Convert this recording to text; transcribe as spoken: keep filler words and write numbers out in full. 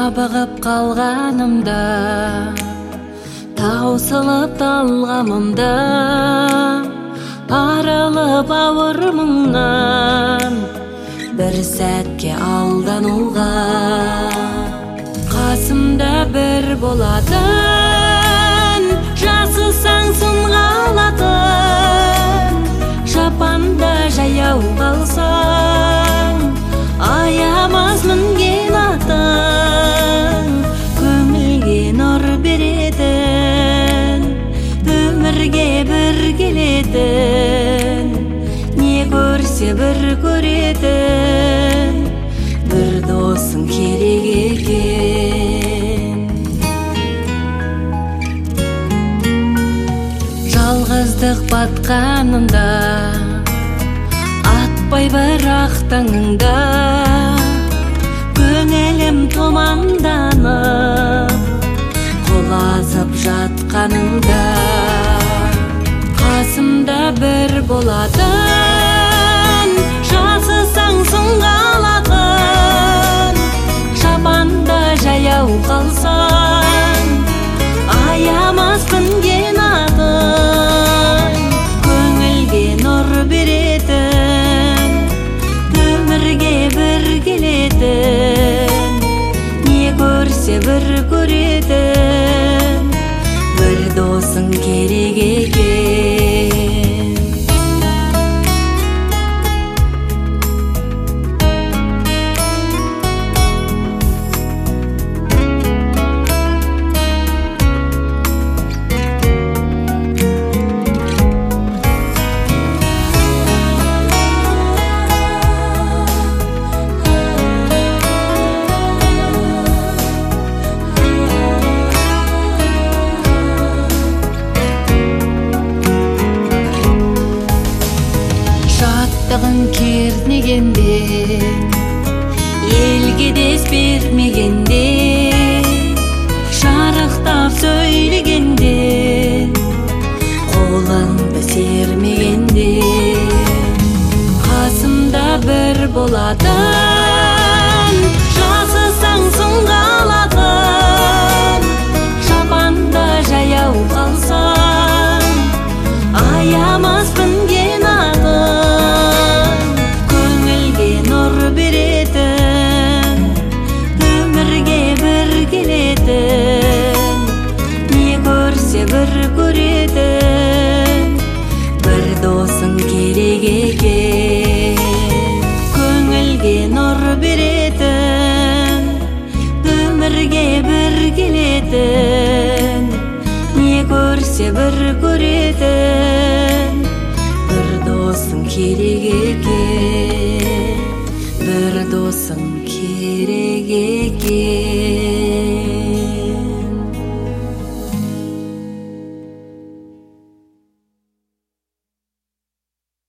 жабығып қалғанымда, таусылып талғамымда, арылып ауыр мұңнан бір сәтке алдануға. Қасымда бір болатын, жасысаң сынға алатын, жапанда жаяу қалсаң, аямас мінген атың, көңілге нұр беретін, өмірге бір келетін, не көрсе бір көретін, бір досың керек екен. Жалғыздық батқанында, атпай бірақ таңыңда, көңілім тұманданып, құлазып жатқаныңда. Қасымда бір болатын, жасысаң сынға алатын, жапанда жаяу қалсаң, аямас мінген атың, көңілге нұр беретін, өмірге бір келетін, не көрсе бір көретін, бір досың керек екен. Жаттығын кернегенде, елге дес бермегенде, шарықтап сөйлегенде, қолыңды сермегенде. Қасымда бір болатын, жасысаң сынға алатын, жапанда жаяу қалсаң, аямас мінген атың, көңілге нұр беретін, өмірге бір келетін, не көрсе бір көретін, бір досың керек екен. Көңілге нұр беретін, өмірге бір келетін, не көрсе бір көретін, бір досың керек екен, бір досың керек екен.